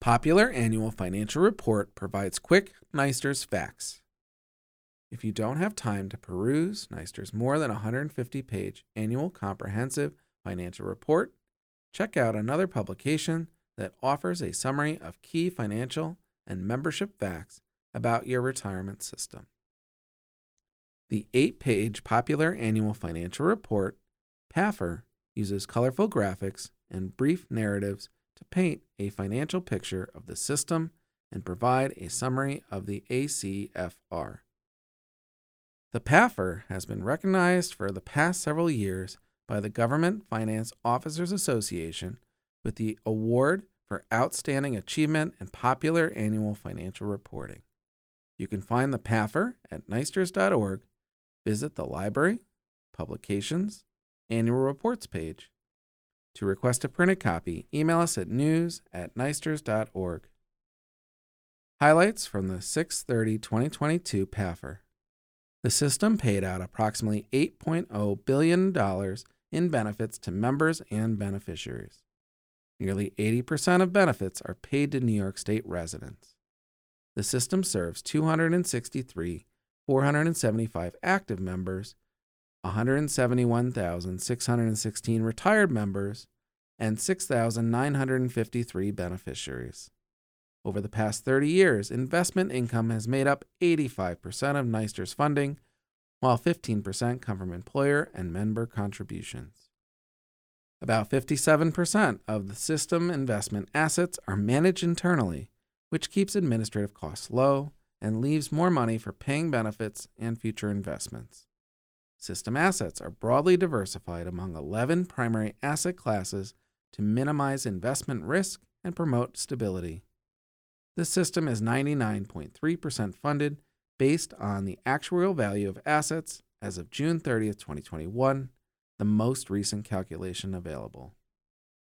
Popular Annual Financial Report provides quick Neister's facts. If you don't have time to peruse Neister's more than 150-page annual comprehensive financial report, check out another publication that offers a summary of key financial and membership facts about your retirement system. The 8-page Popular Annual Financial Report, PAFR, uses colorful graphics and brief narratives to paint a financial picture of the system and provide a summary of the ACFR. The PAFR has been recognized for the past several years by the Government Finance Officers Association with the Award for Outstanding Achievement in Popular Annual Financial Reporting. You can find the PAFR at neisters.org. Visit the Library, Publications, Annual Reports page. To request a printed copy, email us at news@neisters.org. Highlights from the 6/30/2022 PAFR. The system paid out approximately $8.0 billion in benefits to members and beneficiaries. Nearly 80% of benefits are paid to New York State residents. The system serves 263,475 active members, 171,616 retired members, and 6,953 beneficiaries. Over the past 30 years, investment income has made up 85% of Neister's funding, while 15% come from employer and member contributions. About 57% of the system investment assets are managed internally, which keeps administrative costs low and leaves more money for paying benefits and future investments. System assets are broadly diversified among 11 primary asset classes to minimize investment risk and promote stability. The system is 99.3% funded based on the actuarial value of assets as of June 30, 2021, the most recent calculation available.